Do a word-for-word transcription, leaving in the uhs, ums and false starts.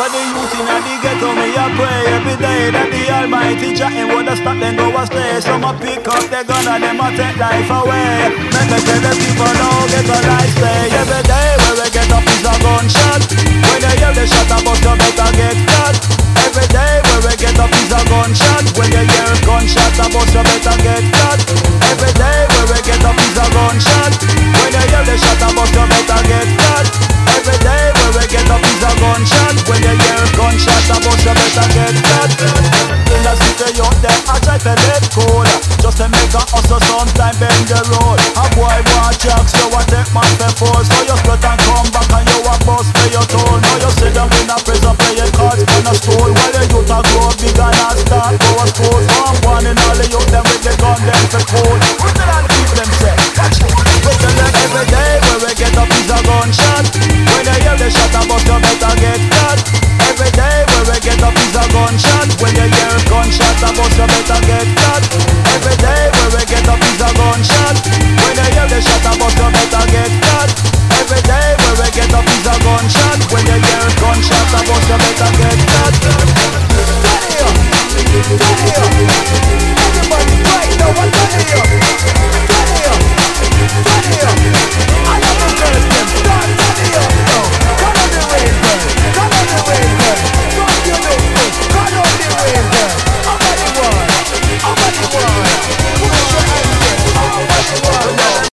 For the youth in the ghetto, me a pray every day that the Almighty chatting would have stop them go astray. Some a pick up their gun and them a take life away. Make me tell the people now get a life stay. Every day where we get up is a gunshot. When you hear the shot, I bust you better get cut. Every day where we get up is a gunshot. When you hear a gunshot, I bust you better get cut. Every day where we get up is a gunshot. When you hear the shot, I bust you better get cut. Every day where we get up is a gunshot. When you hear a gunshot, I bust you better get cut. In the city out there, I try to let cool. Just to make a hustle, sometime bend the road. A boy want jacks, you want take man for force. So you split and come back and you a bust for your toll. Now you sit down in a prison playing cards on a stool. While the youth a grow big and a start go a school. So I'm warning all the youth them with the gun them for cool. What did all the people them say? Watch it. We tell them every day where we get up is a gunshot. When you hear the shot, I bust you better get cut. Every day where we get up is a gunshot. When you hear a gunshot, I bust you better get cut. Every day where we get up is a gunshot. When you hear the shot, I bust you better get cut.